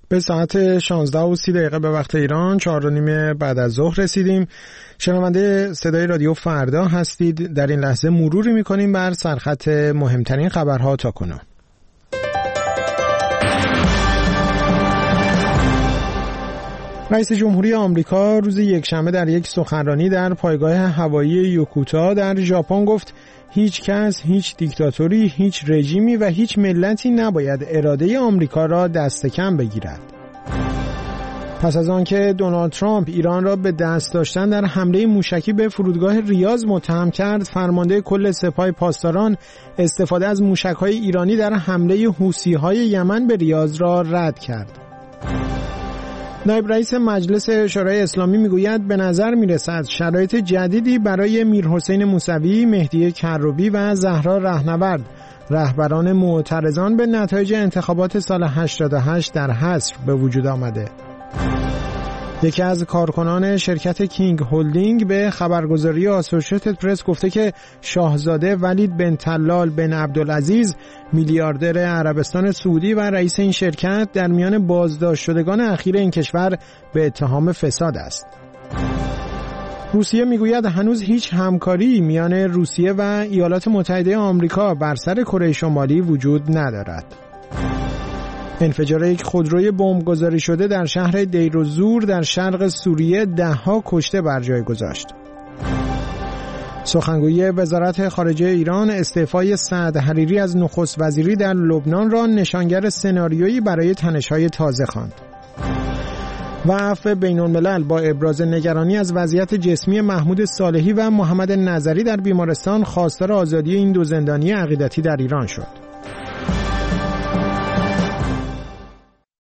به ساعت 16:30 به وقت ایران 4:30 بعد از ظهر رسیدیم. شنونده صدای رادیو فردا هستید. در این لحظه مروری می‌کنیم بر سرخط مهمترین خبرها تا کنون. رئیس جمهوری آمریکا روز یکشنبه در یک سخنرانی در پایگاه هوایی یوکوتا در ژاپن گفت هیچ کس، هیچ دیکتاتوری، هیچ رژیمی و هیچ ملتی نباید اراده آمریکا را دست کم بگیرد. پس از آنکه دونالد ترامپ ایران را به دست داشتن در حمله موشکی به فرودگاه ریاض متهم کرد، فرمانده کل سپاه پاسداران استفاده از موشک‌های ایرانی در حمله حوثی‌های یمن به ریاض را رد کرد. نایب رئیس مجلس شورای اسلامی میگوید به نظر میرسد شرایط جدیدی برای میرحسین موسوی، مهدی کروبی و زهرا رهنورد، رهبران معترضان به نتایج انتخابات سال 88 در حصر به وجود آمده. یکی از کارکنان شرکت کینگ هولدینگ به خبرگزاری آسوشیتد پرس گفته که شاهزاده ولید بن طلال بن عبدالعزیز، میلیاردر عربستان سعودی و رئیس این شرکت، در میان بازداشت شدگان اخیر این کشور به اتهام فساد است. روسیه میگوید هنوز هیچ همکاری میان روسیه و ایالات متحده آمریکا بر سر کره شمالی وجود ندارد. انفجار یک خودروی بمبگذاری شده در شهر دیرالزور در شرق سوریه 10 کشته بر جای گذاشت. سخنگوی وزارت خارجه ایران استعفای سعد حریری از نخست وزیری در لبنان را نشانگر سناریویی برای تنش‌های تازه خواند. و عفو بین‌الملل با ابراز نگرانی از وضعیت جسمی محمود صالحی و محمد نظری در بیمارستان خواستار آزادی این دو زندانی عقیدتی در ایران شد.